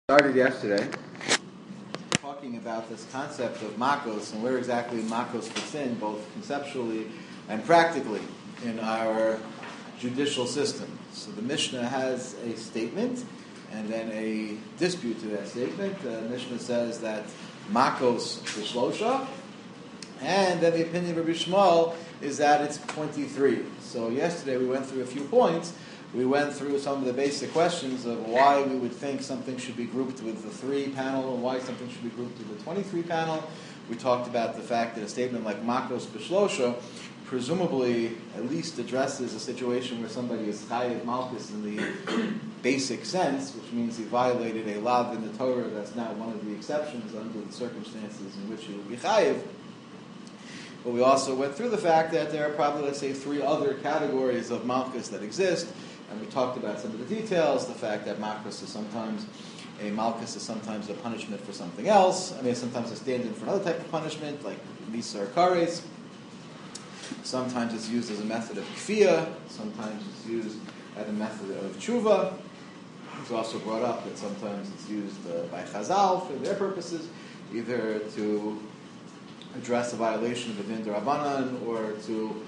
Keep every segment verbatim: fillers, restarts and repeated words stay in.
Started yesterday talking about this concept of makos and where exactly makos fits in, both conceptually and practically, in our judicial system. So the Mishnah has a statement and then a dispute to that statement. The Mishnah says that makos b'shlosha, and then the opinion of Rabbi Shmuel is that it's twenty-three. So yesterday we went through a few points. We went through some of the basic questions of why we would think something should be grouped with the three panel and why something should be grouped with the twenty-three panel. We talked about the fact that a statement like makos b'shlosha presumably at least addresses a situation where somebody is chayiv malchus in the basic sense, which means he violated a lav in the Torah. That's not one of the exceptions under the circumstances in which he would be chayiv. But we also went through the fact that there are probably, let's say, three other categories of malchus that exist. And we talked about some of the details, the fact that malchus is sometimes, a malchus is sometimes a punishment for something else. I mean, sometimes a stand-in for another type of punishment, like misa or kares. Sometimes it's used as a method of kfiyah. Sometimes it's used as a method of tshuva. It's also brought up that sometimes it's used uh, by Chazal for their purposes, either to address a violation of a din d'Rabbanan or to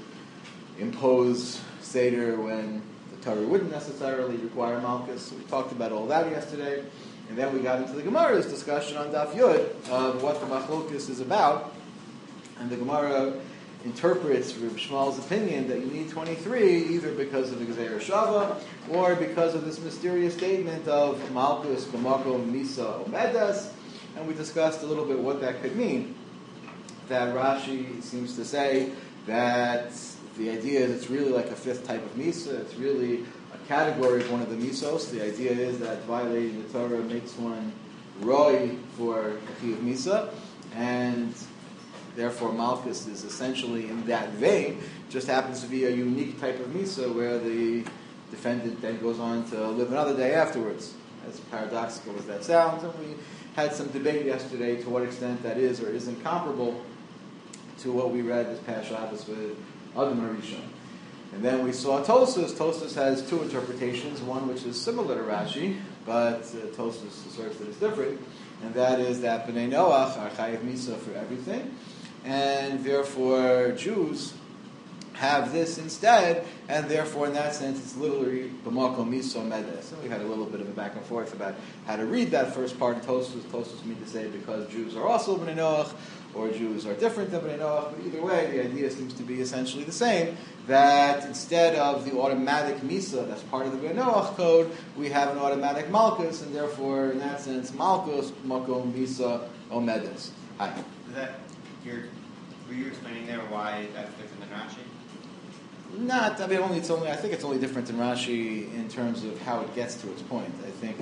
impose seder when Torah wouldn't necessarily require malchus. So we talked about all that yesterday. And then we got into the Gemara's discussion on Daf Yud of what the Machlokes is about. And the Gemara interprets Reb Shmuel's opinion that you need twenty-three either because of the Gezeira Shava or because of this mysterious statement of malchus b'makom misa omedas. And we discussed a little bit what that could mean. That Rashi seems to say that the idea is it's really like a fifth type of misa. It's really a category of one of the misos. The idea is that violating the Torah makes one roi for a chi of misa, and therefore malchus is essentially in that vein. Just happens to be a unique type of misa where the defendant then goes on to live another day afterwards. As paradoxical as that sounds, and we had some debate yesterday to what extent that is or isn't comparable to what we read this past Shabbos with Adam Harishon. And then we saw Tosfos. Tosfos has two interpretations, one which is similar to Rashi, but uh, Tosfos asserts that it's different, and that is that B'nai Noach are chayiv misa for everything, and therefore Jews have this instead, and therefore in that sense it's literally b'makom misa medes. And we had a little bit of a back and forth about how to read that first part of Tosfos. Tosfos mean to say because Jews are also B'nai Noach, or Jews are different than B'nai Noach, but either way, the idea seems to be essentially the same, that instead of the automatic misa that's part of the B'nai Noach code, we have an automatic malchus, and therefore, in that sense, malchus, makom, misa, omedes. Hi. Is that, you're, were you explaining there why that's different than Rashi? Not, I mean, only it's only, I think it's only different than Rashi in terms of how it gets to its point. I think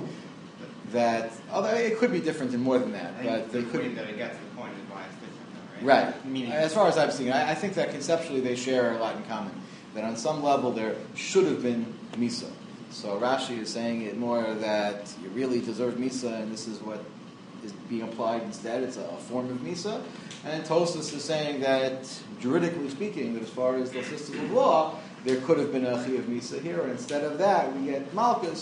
that, although it could be different in more than that, I but the they could. point that it gets to the point is why it's different, though, right? Right. Meaning, As far as I've seen, I, I think that conceptually they share a lot in common. That on some level there should have been misa. So Rashi is saying it more that you really deserve misa, and this is what is being applied instead. It's a, a form of misa. And Tosfos is saying that, juridically speaking, that as far as the system of law, there could have been a chi of misa here, and instead of that, we get malchus.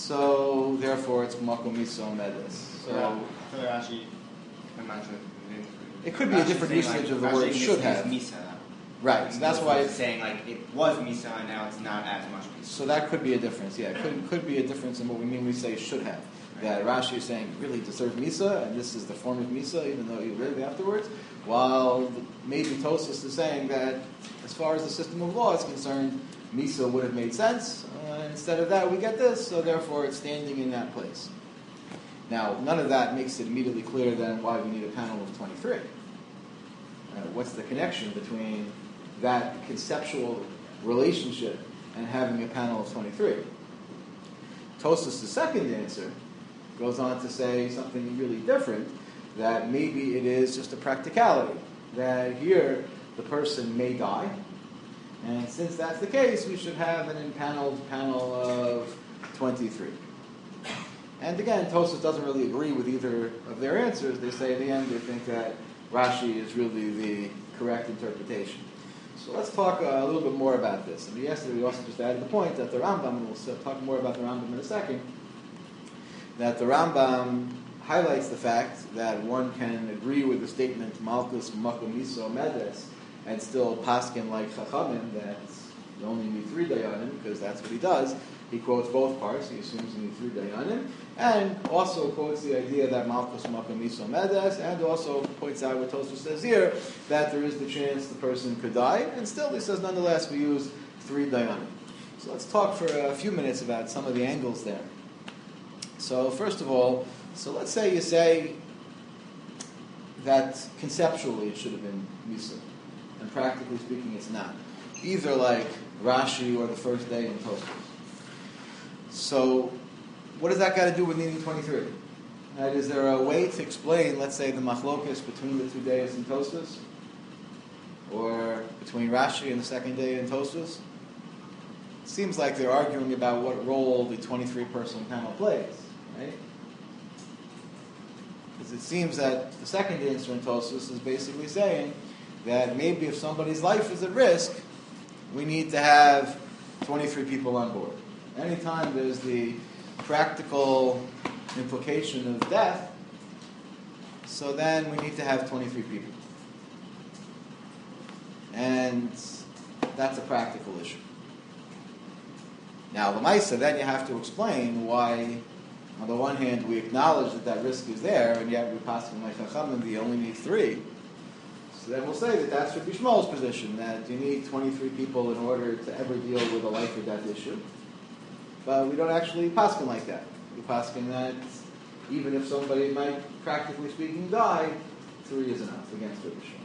So therefore, it's makom misa omedes. So for Rashi, I'm not sure. it could be a different usage like, of the Rashi word should have. Misa. Right. So that's why it's saying like it was misa and now it's not as much misa. So that could be a difference. Yeah, it could could be a difference in what we mean when we say should have. That Rashi is saying really deserve misa, and this is the form of misa, even though you live afterwards. While maybe Tosfos is saying that, as far as the system of law is concerned, misa would have made sense. Uh, instead of that, we get this, so therefore it's standing in that place. Now, none of that makes it immediately clear then why we need a panel of twenty-three. Uh, what's the connection between that conceptual relationship and having a panel of twenty-three? Tosfos' second answer goes on to say something really different, that maybe it is just a practicality, that here the person may die, and since that's the case, we should have an impaneled panel of twenty-three. And again, Tosfos doesn't really agree with either of their answers. They say at the end they think that Rashi is really the correct interpretation. So let's talk uh, a little bit more about this. And yesterday we also just added the point that the Rambam, and we'll talk more about the Rambam in a second, that the Rambam highlights the fact that one can agree with the statement Malkus Makom Miso Medes and still paskin like Chachamim that you only need three dayanim because that's what he does. He quotes both parts. He assumes you need three dayanim, and also quotes the idea that Malkus Makom Miso Medes, and also points out what Tosfos says here that there is the chance the person could die, and still he says nonetheless we use three dayanim. So let's talk for a few minutes about some of the angles there. So first of all, so let's say you say that conceptually it should have been Misa, and practically speaking it's not. Either like Rashi or the first day in Tosfos. So what does that got to do with needing twenty-three? Right, is there a way to explain, let's say, the machlokas between the two days in Tosfos? Or between Rashi and the second day in Tosfos? It seems like they're arguing about what role the twenty-three person panel plays, right? Because it seems that the second day in Tosfos is basically saying that maybe if somebody's life is at risk, we need to have twenty-three people on board. Anytime there's the practical implication of death, so then we need to have twenty-three people. And that's a practical issue. Now, L'maisa, then you have to explain why, on the one hand, we acknowledge that that risk is there, and yet we pass on like Chachamim, we only need three. So then we'll say that that's Rabbi Shmuel's position, that you need twenty-three people in order to ever deal with a life or death issue. But we don't actually paskin like that. We paskin that even if somebody might, practically speaking, die, three is enough against Rabbi Shmuel.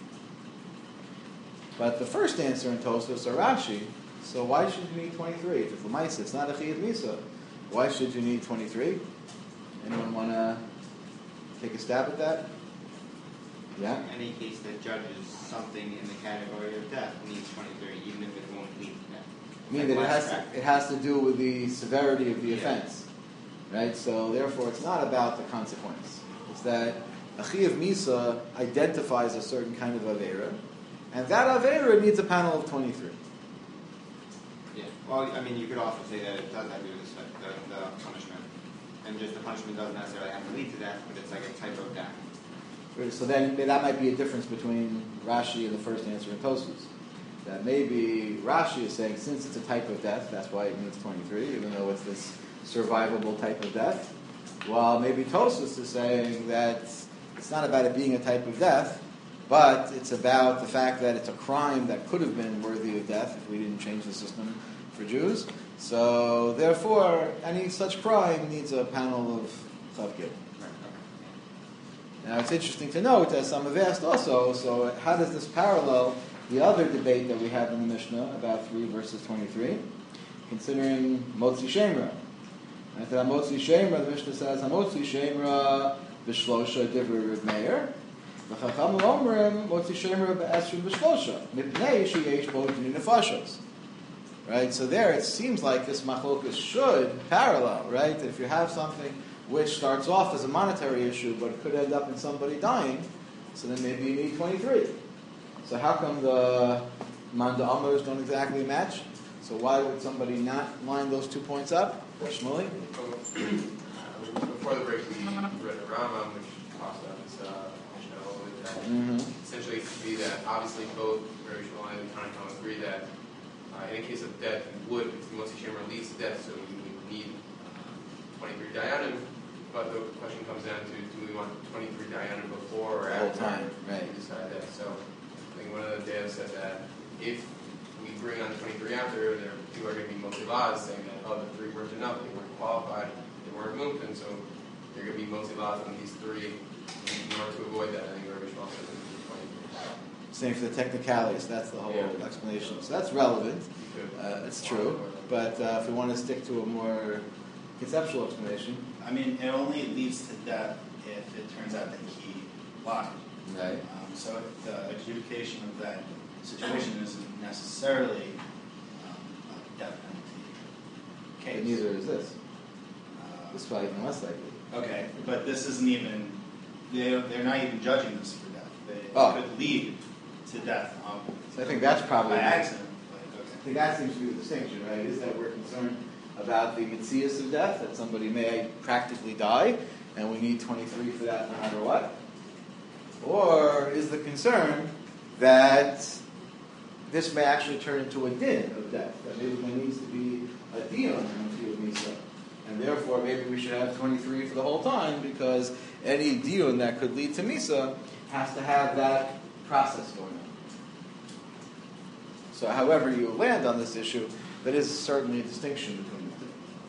But the first answer in Tosfos or Rashi, so why should you need twenty-three? If it's L'maisa, it's not a Chiyuv Misa. Why should you need twenty-three? Anyone want to take a stab at that? Yeah? Any case that judges something in the category of death needs twenty-three, even if it won't lead to death. I mean that it has, to, it has to do with the severity of the yeah. offense. Right? So therefore it's not about the consequence. It's that a Chiyuv Misa identifies a certain kind of Aveira, and that Aveira needs a panel of twenty-three. Yeah. Well, I mean, you could also say that it does have to do with the, the, the punishment. And just the punishment doesn't necessarily have to lead to death, but it's like a type of death. So then that might be a difference between Rashi and the first answer in Tosfos. That maybe Rashi is saying since it's a type of death, that's why it needs twenty-three, even though it's this survivable type of death. While maybe Tosfos is saying that it's not about it being a type of death, but it's about the fact that it's a crime that could have been worthy of death if we didn't change the system for Jews. So therefore, any such crime needs a panel of Chav Gil. Now it's interesting to note, as some have asked also, so how does this parallel the other debate that we have in the Mishnah about three versus twenty-three, considering Motzi Shemra? And that Motzi Shemra, the Mishnah says, Motzi Shemra b'shlosha divrei Rav Meir, v'chacham omrim Motzi Shemra b'esrim b'shlosha, mipnei sheyesh bo dini nefashos. Right, so there it seems like this machlokas should parallel, right? That if you have something which starts off as a monetary issue, but it could end up in somebody dying, so then maybe you need twenty-three. So how come the Manda Amers don't exactly match? So why would somebody not line those two points up? Shmuley? Before the break, we read a Rambam, which talks about this uh, Mishnah a little bit. That Mm-hmm. essentially it could be that obviously both Rabbi Shmuel and Tanakh agree that uh, in a case of death, you would, if the Motzi Shemra leads to death, so you would need twenty-three dayanim. But the question comes down to, do we want twenty-three dayanim before or The whole after time, right. we decide that? So I think one of the devs said that if we bring on twenty-three after, there people are going to be motivaz saying that, oh, the three weren't enough, they weren't qualified, they weren't moved, and so they're going to be motivaz on these three. In order to avoid that, I think Rabbi Shmuel says twenty-three. Same for the technicalities, that's the whole Yeah. explanation. So that's relevant, uh, it's true, but uh, if we want to stick to a more conceptual explanation. I mean, it only leads to death if it turns out that he lied. Right. Um, so if the adjudication of that situation isn't necessarily um, a death penalty case. But neither is this. Uh, This is probably even less likely. okay, but this isn't even, they, they're not even judging this for death. They Oh. could lead to death um, So I think that's probably... by accident. But, I okay. think that seems to be the distinction, right? Is that we're concerned about the mitzias of death, that somebody may practically die, and we need twenty-three for that no matter what? Or is the concern that this may actually turn into a din of death, that maybe there needs to be a dion in the field misa, and therefore maybe we should have twenty-three for the whole time, because any dion that could lead to misa has to have that process going on. So however you land on this issue, there is certainly a distinction between the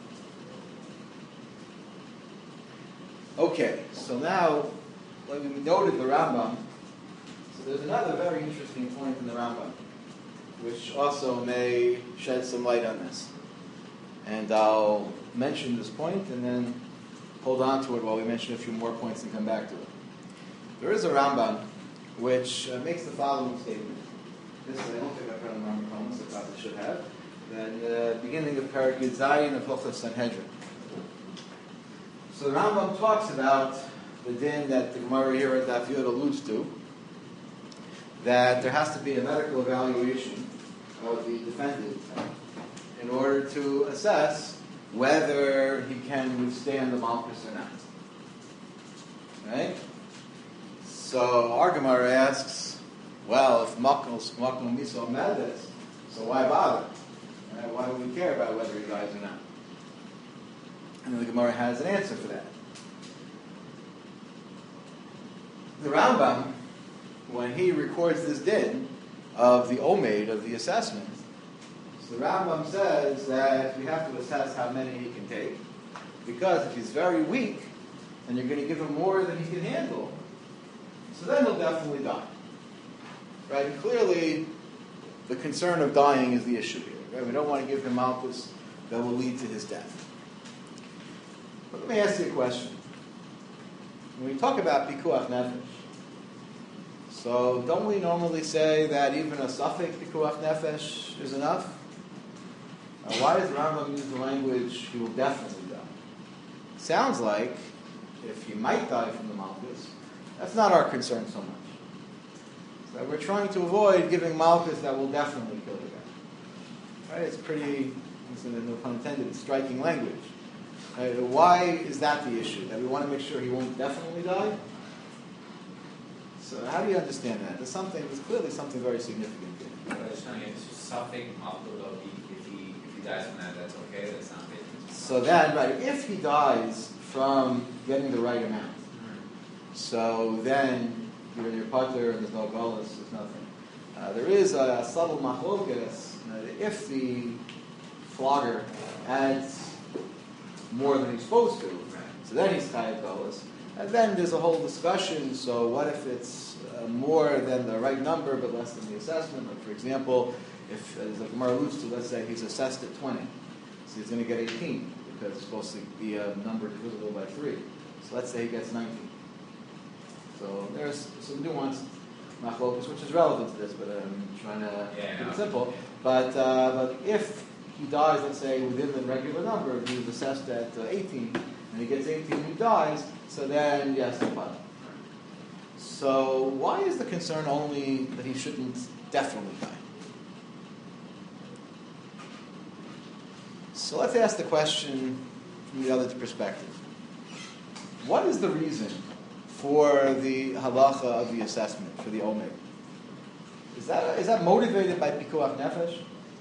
two. Okay, so now, like we noted the Rambam, so there's another very interesting point in the Rambam, which also may shed some light on this. And I'll mention this point and then hold on to it while we mention a few more points and come back to it. There is a Rambam which uh, makes the following statement. This I don't think I've read in the Rambam, so I probably should have. Then the beginning of Parak Yud Zayin of Hilchos Sanhedrin. So the Rambam talks about the din that the Gemara here at Daf Yud alludes to, that there has to be a medical evaluation of the defendant in order to assess whether he can withstand the malchus or not. Right? So our Gemara asks, well, if makom miso medes, so why bother? Right? Why do we care about whether he dies or not? And then the Gemara has an answer for that. The Rambam, when he records this din of the omeid, of the assessment, so the Rambam says that we have to assess how many he can take, because if he's very weak, and you're going to give him more than he can handle, so then he'll definitely die. Right? And clearly, the concern of dying is the issue here. Right? We don't want to give him malchus that will lead to his death. But let me ask you a question. When we talk about pikuach nefesh, so don't we normally say that even a suffix pikuach nefesh is enough? Now, why does the Rambam use the language, he will definitely die? Sounds like, if he might die from the malchus, that's not our concern so much. So we're trying to avoid giving malchus that will definitely kill the guy. Right? It's pretty, no pun intended, striking language. Right? Why is that the issue? That we want to make sure he won't definitely die? So how do you understand that? There's something, there's clearly something very significant here. It's something if he if he dies from that, that's okay. That's not big. So then, right, if he dies from getting the right amount, so then you're in your putter and there's no golus, there's nothing. Uh, there is a subtle machlokas uh, if the flogger adds more than he's supposed to, so then he's chayav golus. And then there's a whole discussion, so what if it's uh, more than the right number but less than the assessment? Like for example, if, as the Gemara alludes to, let's say he's assessed at twenty, so he's going to get eighteen, because it's supposed to be a number divisible by three. So let's say he gets nineteen. So there's some nuanced machlokas, which is relevant to this, but I'm trying to yeah, keep no. it simple. But, uh, but if he dies, let's say, within the regular number, he was assessed at uh, eighteen, and he gets eighteen and he dies, so then, yes, no problem. So why is the concern only that he shouldn't definitely die? So let's ask the question from the other perspective. What is the reason for the halacha of the assessment, for the omer? Is that, is that motivated by pikuach nefesh?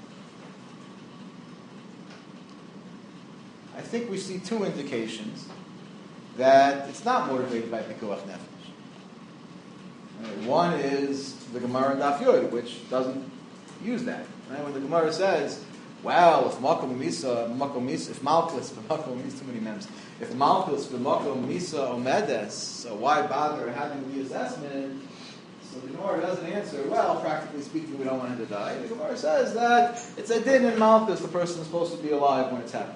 I think we see two indications that it's not motivated by pikuach nefesh. Right, one is the Gemara in Daf Yud, which doesn't use that. Right? When the Gemara says, "Well, if makom misa, makom misa, if malchus, if makom misa, too many memes. If malchus, if makom misa omedes, so why bother having the assessment?" So the Gemara doesn't answer. Well, practically speaking, we don't want him to die. The Gemara says that it's a din in malchus. The person is supposed to be alive when it's happening.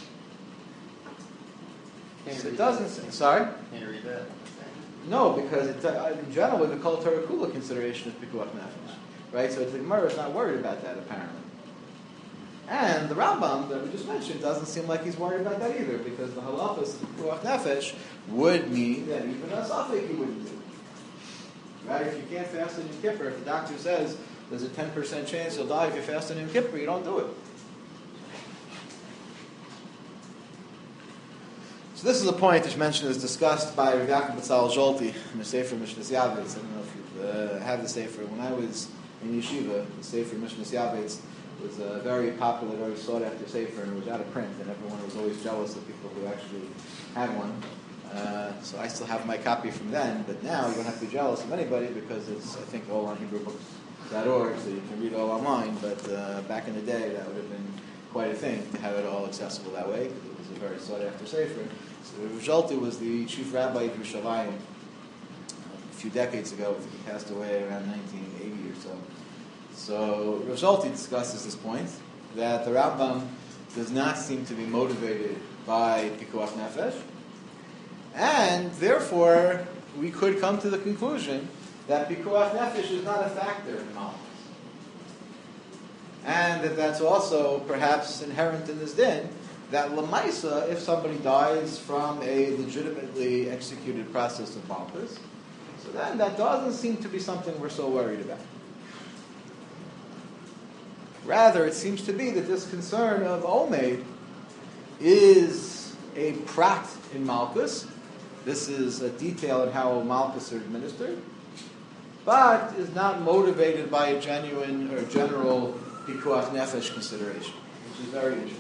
So it doesn't say. Sorry? Can you read that? No, because it, uh, in general, the kol Torah kula consideration is pikuach nefesh, right? So the Gemara is not worried about that apparently. And the Rambam that we just mentioned doesn't seem like he's worried about that either, because the halachas of pikuach nefesh would mean that even a suffix he wouldn't do. Right? If you can't fast on Yom Kippur, if the doctor says there's a ten percent chance you'll die if you fast on Yom Kippur, you don't do it. So this is a point which mentioned is discussed by Rav Yaakov Batzal Zolti in the Sefer Mishnas Yavetz. I don't know if you uh, have the Sefer. When I was in yeshiva, the Sefer Mishnas Yavetz was a very popular, very sought after Sefer, and it was out of print, and everyone was always jealous of people who actually had one. Uh, so I still have my copy from then, but now you don't have to be jealous of anybody because it's, I think, all on Hebrew Books dot org, so you can read it all online. But uh, back in the day, that would have been quite a thing to have it all accessible that way, because it was a very sought after Sefer. So Rav Zolti was the chief rabbi of Yerushalayim a few decades ago. I think he passed away around nineteen eighty or so. So Rav Zolti discusses this point, that the Rambam does not seem to be motivated by Pikuach Nefesh, and therefore we could come to the conclusion that Pikuach Nefesh is not a factor in Malchus. And that that's also perhaps inherent in this din, that Lamaisa, if somebody dies from a legitimately executed process of Malchus, so then that doesn't seem to be something we're so worried about. Rather, it seems to be that this concern of Omeid is a prat in Malchus. This is a detail in how Malchus are administered, but is not motivated by a genuine or general Pikuach Nefesh consideration, which is very interesting.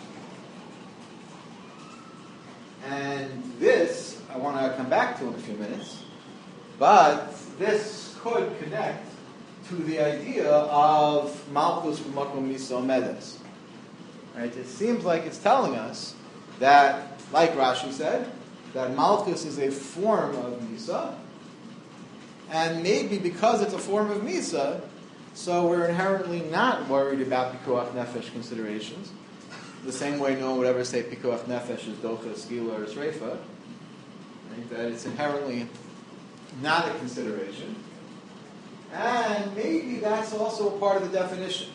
And this, I want to come back to in a few minutes, but this could connect to the idea of Malchus b'makom misa medes. Right? It seems like it's telling us that, like Rashi said, that Malchus is a form of misa, and maybe because it's a form of misa, so we're inherently not worried about Pikuach Nefesh considerations. The same way no one would ever say Pikuach Nefesh is Docha, Skila, or Sreifa. Right? That it's inherently not a consideration. And maybe that's also a part of the definition.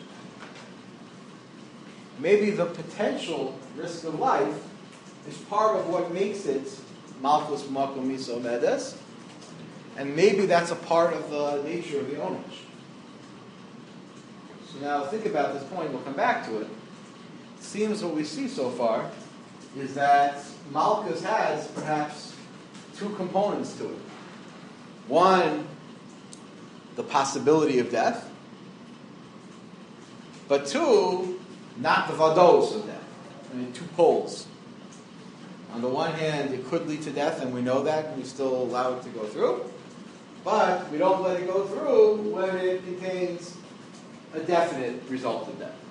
Maybe the potential risk of life is part of what makes it Malchus B'makom Misa Medes, and maybe that's a part of the nature of the onage. So now think about this point, we'll come back to it. It seems what we see so far is that Malchus has perhaps two components to it. One, the possibility of death, but two, not the vados of death. I mean, two poles. On the one hand, it could lead to death, and we know that, and we still allow it to go through, but we don't let it go through when it contains a definite result of death.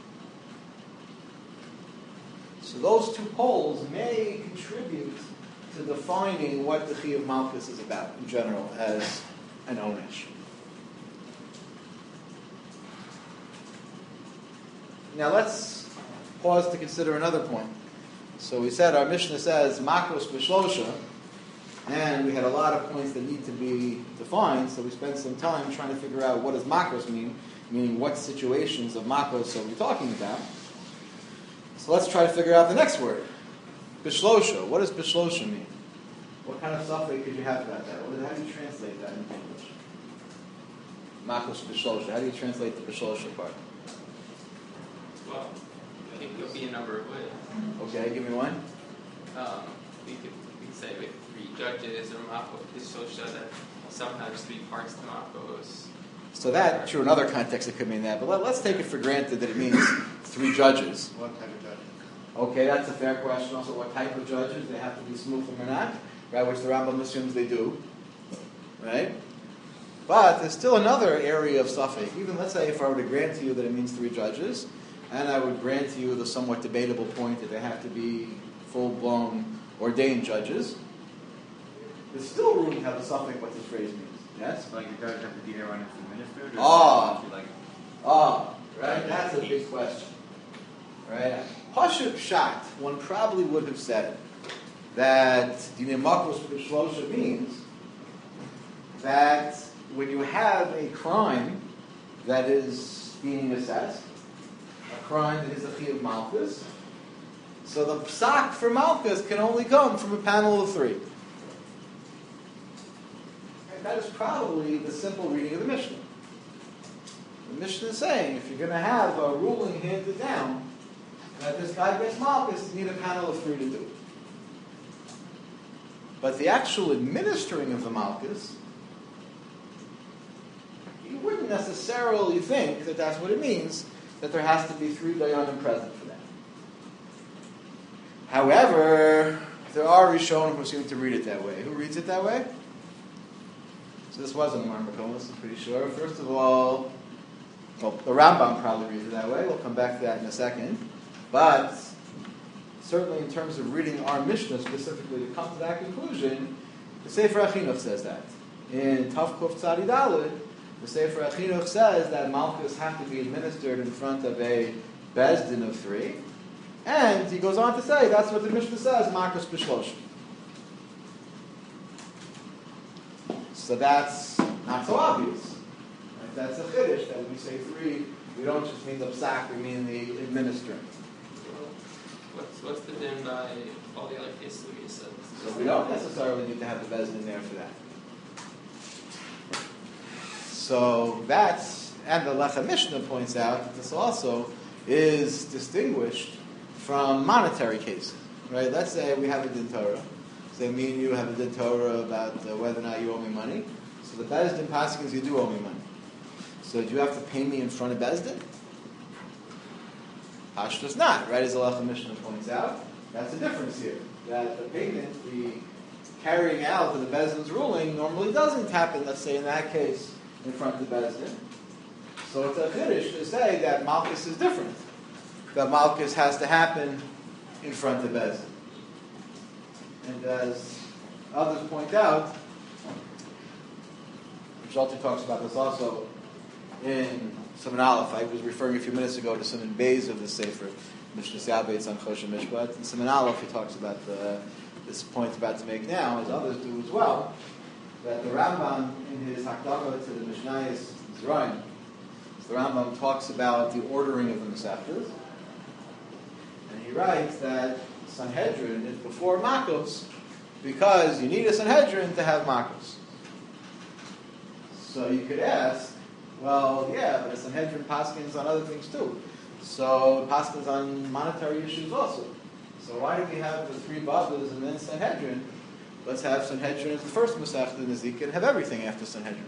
So those two poles may contribute to defining what the Chi of Malchus is about in general as an onesh. Now let's pause to consider another point. So we said our Mishnah says makos b'shlosha, and we had a lot of points that need to be defined, so we spent some time trying to figure out what does makos mean, meaning what situations of makos are we talking about. So let's try to figure out the next word. B'shlosha. What does b'shlosha mean? What kind of suffix could you have about that? How do you translate that in English? Makos b'shlosha. How do you translate the b'shlosha part? Well, it could be a number of ways. Okay, give me one. Um, we could we could say with three judges or Makos b'shlosha, that sometimes three parts to Makos. So that, true, in other contexts it could mean that, but let, let's take it for granted that it means three judges. What type of judges? Okay, that's a fair question. Also, what type of judges? They have to be smoothim or not, right? Which the Rambam assumes they do, right? But there's still another area of suffix. Even let's say if I were to grant to you that it means three judges, and I would grant to you the somewhat debatable point that they have to be full-blown ordained judges, there's still room to have a suffix what this phrase means. Yes? Like the judge have to be there when it's administered? Or Ah. like, Ah, right? That's a big question. Right? Pashut Pshat, one probably would have said that Dinei Makos B'Shlosha means that when you have a crime that is being assessed, a crime that is a Chi of Malchus, so the psak for Malchus can only come from a panel of three. That is probably the simple reading of the Mishnah. The Mishnah is saying, if you're going to have a ruling handed down, that this guy gets Malchus, you need a panel of three to do it. But the actual administering of the Malchus, you wouldn't necessarily think that that's what it means, that there has to be three Dayanim present for that. However, there are Rishonim who seem to read it that way. Who reads it that way? So this wasn't Mar Makomis, I'm pretty sure. First of all, well, the Rambam probably reads it that way. We'll come back to that in a second. But certainly in terms of reading our Mishnah specifically to come to that conclusion, the Sefer HaChinuch says that. In Tav Kuf Tzadi Daled, the Sefer HaChinuch says that Malchus have to be administered in front of a Beis Din of three. And he goes on to say, that's what the Mishnah says, Malchus B'shloshim. So that's not so obvious. Right? That's a chiddush that when we say three, we don't just mean the psak, we mean the administering. What's, what's the din by all the other cases we just said? So we don't necessarily need to have the Beis Din there for that. So that's, and the Lechem Mishnah points out that this also is distinguished from monetary cases. Right? Let's say we have a din Torah. Say me and you have a din Torah about uh, whether or not you owe me money. So the Beis Din paskins you do owe me money. So do you have to pay me in front of Beis Din? Hash does not, right? As the Lechem Mishnah points out, that's the difference here. That the payment, the carrying out of the Beis Din's ruling, normally doesn't happen, let's say in that case, in front of the Beis Din. So it's a chiddush to say that Malchus is different. That Malchus has to happen in front of Beis Din. And as others point out, Shalti talks about this also in Siman Aleph. I was referring a few minutes ago to Siman Beis of the Sefer, Mishnah Yabetz on Choshen Mishpat. In Siman Aleph, he talks about the, this point about to make now, as others do as well, that the Rambam, in his Hakdama to the Mishnayos Zerayim, the Rambam talks about the ordering of the Masechtas, and he writes that Sanhedrin is before Makos because you need a Sanhedrin to have Makos. So you could ask, well, yeah, but a Sanhedrin paskins on other things too. So paskins on monetary issues also. So why do we have the three Babas and then Sanhedrin? Let's have Sanhedrin as the first Masechta in Ezekiel and have everything after Sanhedrin.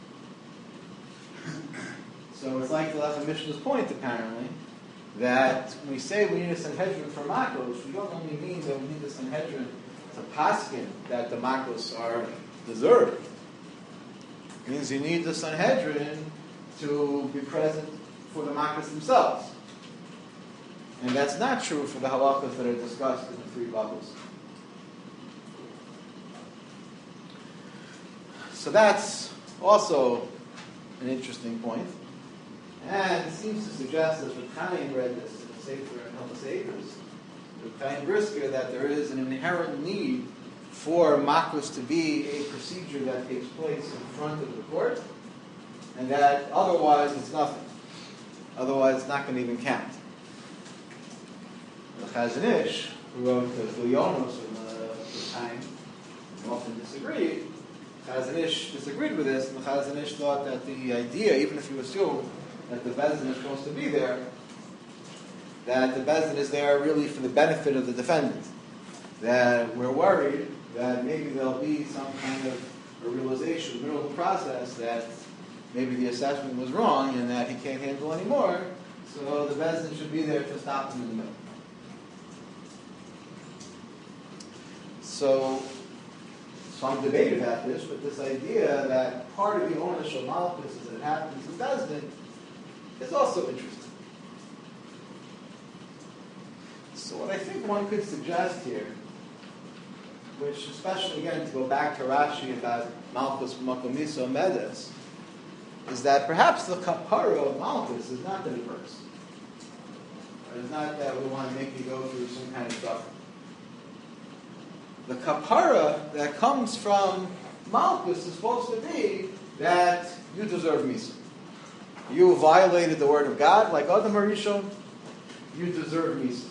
So it's like the Lechem Mishnah's point, apparently, that when we say we need a Sanhedrin for Makos, we don't only mean that we need a Sanhedrin to paskin that the Makos are deserved. It means you need the Sanhedrin to be present for the Makos themselves. And that's not true for the halachas that are discussed in the three bubbles. So that's also an interesting point. And it seems to suggest, as Reb Chaim read this in the Sefer and Hilchos Eikos, Reb Chaim Brisker, that there is an inherent need for Makos to be a procedure that takes place in front of the court, and that otherwise it's nothing. Otherwise it's not going to even count. The Chazon Ish, who wrote the Chilyonos in the time, often disagreed. Chazon Ish disagreed with this, and the Chazon Ish thought that the idea, even if you assume that the Beis Din is supposed to be there, that the Beis Din is there really for the benefit of the defendant. That we're worried that maybe there'll be some kind of a realization in the middle of the process that maybe the assessment was wrong and that he can't handle anymore, so the Beis Din should be there to stop him in the middle. So, some debate about this, but this idea that part of the onus of Malchus is that it happens in Beis Din is also interesting. So what I think one could suggest here, which especially again to go back to Rashi about Malchus Makomiso Medes, is that perhaps the kapara of Malchus is not the reverse. It's not that we want to make you go through some kind of suffering. The kapara that comes from Malchus is supposed to be that you deserve Misa. You violated the word of God, like Adam Harishon, you deserve Misa.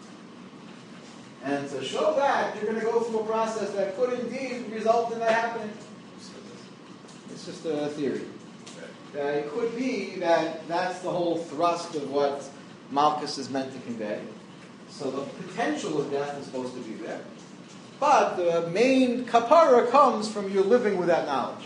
And to show that, you're going to go through a process that could indeed result in that happening. It's just a theory. Uh, it could be that that's the whole thrust of what Malchus is meant to convey. So the potential of death is supposed to be there. But the main kapara comes from your living with that knowledge.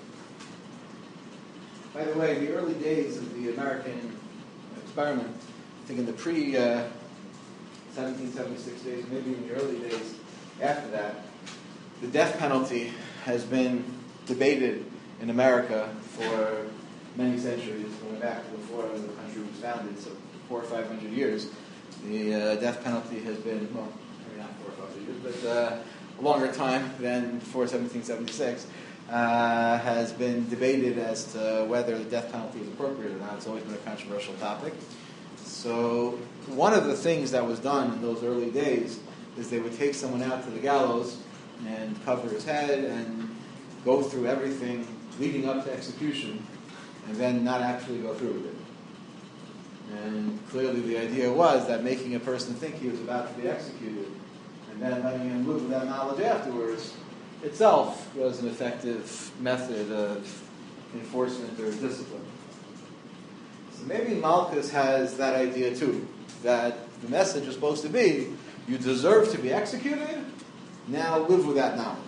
By the way, in the early days of the American experiment, I think in the pre uh, seventeen seventy-six days, maybe in the early days after that, the death penalty has been debated in America for many centuries, going back to before the country was founded, so four or five hundred years. The uh, death penalty has been, well, maybe not four or five hundred years, but uh, a longer time than before seventeen seventy-six, uh, has been debated as to whether the death penalty is appropriate or not. It's always been a controversial topic. So one of the things that was done in those early days is they would take someone out to the gallows and cover his head and go through everything leading up to execution and then not actually go through with it. And clearly the idea was that making a person think he was about to be executed and then letting him live with that knowledge afterwards itself was an effective method of enforcement or discipline. So maybe Malchus has that idea too, that the message is supposed to be, you deserve to be executed, now live with that knowledge.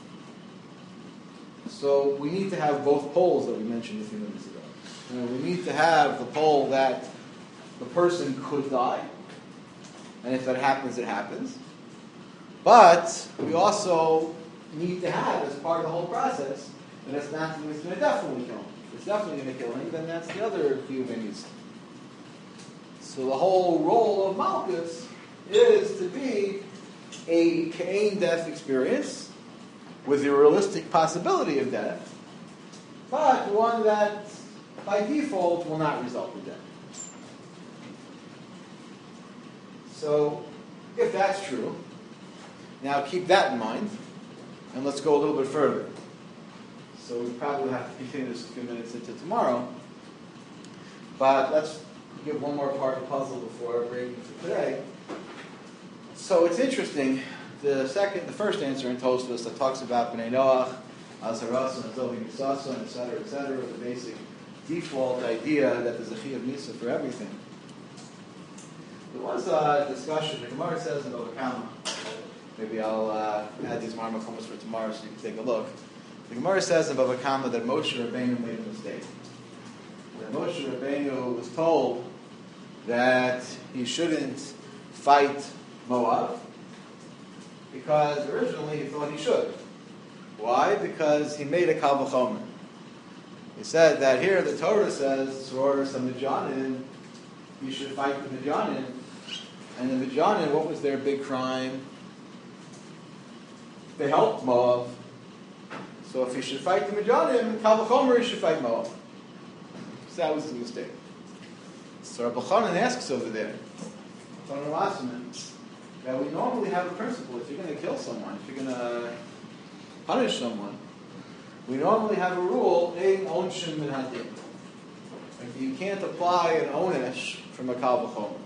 So we need to have both poles that we mentioned a few minutes ago. You know, we need to have the pole that the person could die, and if that happens, it happens. But we also need to have, as part of the whole process, that it's not it's going to definitely kill him. It's definitely going to kill him, then that's the other human. So the whole role of Malchus is to be a Cain death experience with the realistic possibility of death, but one that by default will not result in death. So if that's true, now keep that in mind, and let's go a little bit further. So we probably have to continue this a few minutes into tomorrow, but let's give one more part of the puzzle before breaking for today. So it's interesting. The second, the first answer in Tosfos that talks about Bnei Noach, Azarasan, Azovi Misasan, et cetera, et cetera, the basic default idea that there's a Chi of Misa for everything. There was a discussion. The Gemara says in Bava Kama. Maybe I'll uh, add these marmakomas for tomorrow so you can take a look. The Gemara says in Bava Kama that Moshe Rabbeinu made a mistake. That Moshe Rabbeinu was told that he shouldn't fight Moab because originally he thought he should. Why? Because he made a Kal V'chomer. He said that here the Torah says, Tzror Samidjanin, you should fight the Midjanin. And the Midjanin, what was their big crime? They helped Moab. So if he should fight the Midjanin, Kal V'chomer, he should fight Moab. So that was his mistake. So Rabbi Chanan asks over there, that we normally have a principle, if you're going to kill someone, if you're going to punish someone, we normally have a rule, ein onshin min hadin. Like you can't apply an onesh from a kal v'chomer.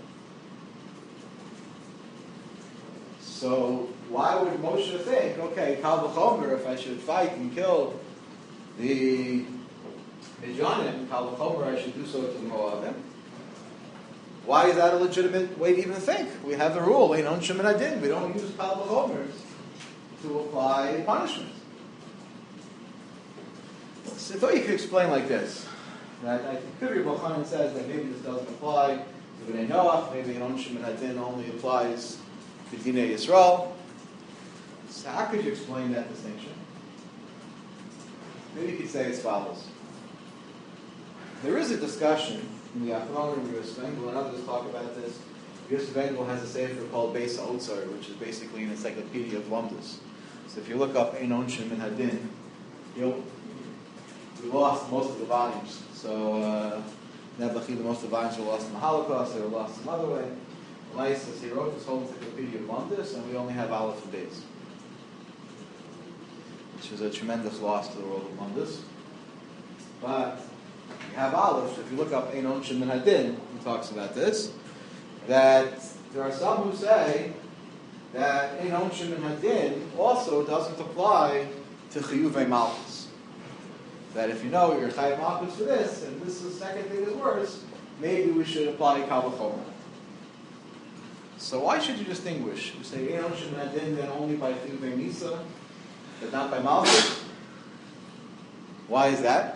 So why would Moshe think, okay, kal v'chomer, if I should fight and kill the Midjanim, kal v'chomer, I should do so to the Moabim? Why is that a legitimate way to even think? We have the rule, ein onshin min hadin. We don't use kal v'chomers to apply punishment. So I thought you could explain like this. That I think Rabbi Chanan says that maybe this doesn't apply to Bnei Noach, maybe an onshin min hadin only applies to Dinei Yisrael. So how could you explain that distinction? Maybe you could say as follows. There is a discussion in the Achronim, Yosef Engel and others talk about this. Yosef Engel has a sefer called Beis HaOtzar, which is basically an encyclopedia of lumdus. So if you look up Ein Onshin Min Hadin, you'll we lost most of the volumes. So, uh, Nebuchadnezzar, most of the volumes were lost in the Holocaust, they were lost some other way. Elias says he wrote this whole encyclopedia of Lumdus, and we only have Aleph and Beis, which is a tremendous loss to the world of Lumdus. But we have Aleph. If you look up Ein Onshin Min Hadin, he talks about this, that there are some who say that Ein Onshin Min Hadin also doesn't apply to Chiyuvei Malchus. That if you know you're Chayav Malchus for this, and this is the second thing is worse, maybe we should apply Kal V'chomer. So why should you distinguish? You say, Ein Oshim Adin then only by Chiyuvei Misa, but not by Malchus? Why is that?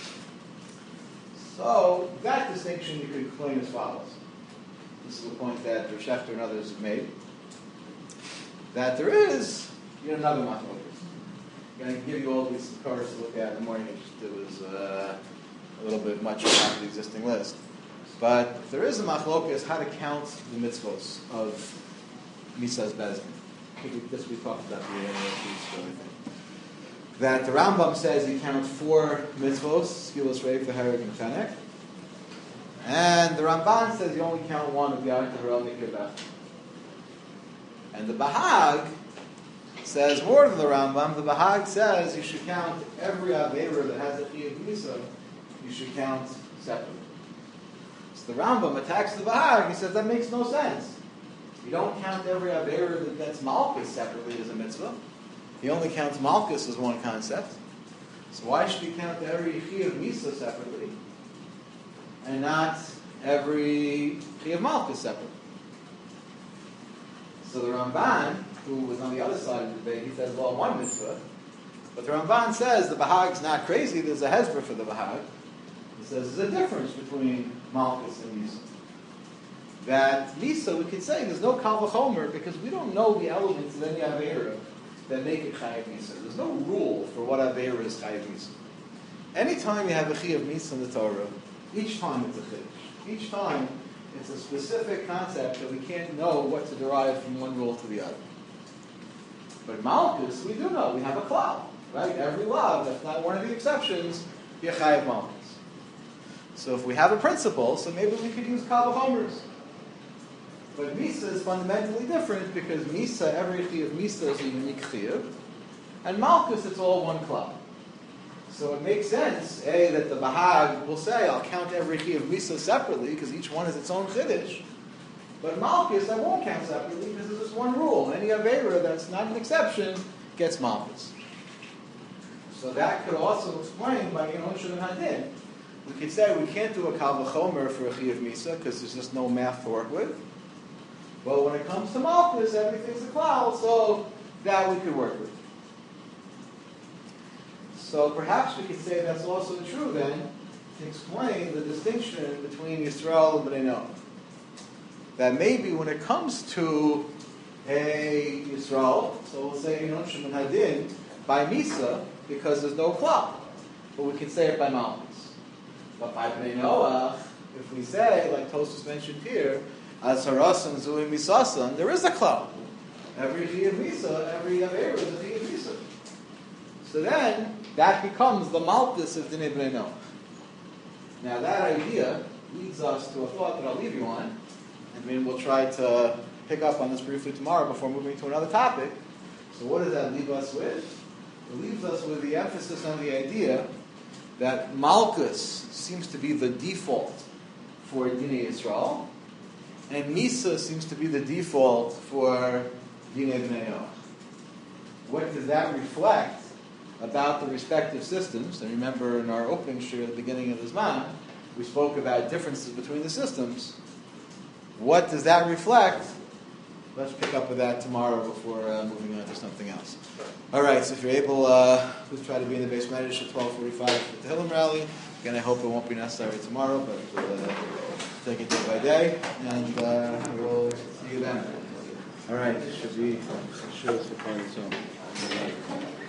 So that distinction you could explain as follows. This is the point that Rav Schechter and others have made. That there is you know, another machlokas. I'm going to give you all these cards to look at in the morning. It was uh, a little bit much on the existing list. But there is a machlokas how to count the mitzvos of Misa's Bezdin. I think this we talked about the other piece, that the Rambam says you count four mitzvos, Skilos Reif, the Hereg, and Chanek. And the Ramban says you only count one of the Yad Harel Mikir. And the Bahag says more than the Rambam. The Bahag says you should count every Aveira that has a Chiyuv Misa, you should count separately. So the Rambam attacks the Bahag. He says that makes no sense. You don't count every Aveira that gets Malchus separately as a mitzvah. He only counts Malchus as one concept. So why should he count every Chiyuv Misa separately and not every Chiyuv Malchus separately? So the Ramban, who was on the other side of the debate, he says, well, one mitzvah. But the Ramban says the Bahag's not crazy. There's a hezbollah for the Bahag. He says there's a difference between Malchus and Misa. That Misa, we could say, there's no Kal V'chomer because we don't know the elements of any Aveira that make it Chayav Misa. There's no rule for what Aveira is Chayav Misa. Anytime you have a Chayav Misa in the Torah, each time it's a Chiddush. Each time it's a specific concept that we can't know what to derive from one rule to the other. But Malchus, we do know. We have a klal, right? Every law, that's not one of the exceptions, you Chayav Malchus. So if we have a principle, so maybe we could use Kal V'chomers. But Misa is fundamentally different because Misa, every Chiyuv Misa is a unique Chiyuv, and Malchus, it's all one klal. So it makes sense, A, that the Bahag will say, I'll count every Chiyuv Misa separately because each one has its own Chiddush. But Malchus, I won't count separately because there's just one rule. Any Aveira that's not an exception gets Malchus. So that could also explain by Ein Oshim and Hadin. We could say we can't do a Kal V'chomer for a Chiyuv Misa because there's just no math to work with. But when it comes to Malchus, everything's a klal, so that we could work with. So perhaps we could say that's also true then to explain the distinction between Yisrael and Bnei Noach. That maybe when it comes to a Yisrael, so we'll say Ein Oshim and Hadin by Misa because there's no klal, but we can say it by Malchus. But by Bnei Noach, if we say, like Tosfos mentioned here, as harasan zui misasan, there is a klal. Every Chiyuv Misa, every Aveira is a Chiyuv Misa. So then, that becomes the Malchus of Dinei Bnei Noach. Now that idea leads us to a thought that I'll leave you on, and then we'll try to pick up on this briefly tomorrow before moving to another topic. So what does that leave us with? It leaves us with the emphasis on the idea that Malchus seems to be the default for Dinei Yisrael, and Misa seems to be the default for Dinei Bnei Noach. What does that reflect about the respective systems? And remember in our opening shir at the beginning of the Zman, we spoke about differences between the systems. What does that reflect? Let's pick up with that tomorrow before uh, moving on to something else. All right, so if you're able, uh, please try to be in the base Medish at twelve forty-five for the Hillam rally. Again, I hope it won't be necessary tomorrow, but uh, take it day by day, and uh, we'll see you then. All right, should be shows for part of the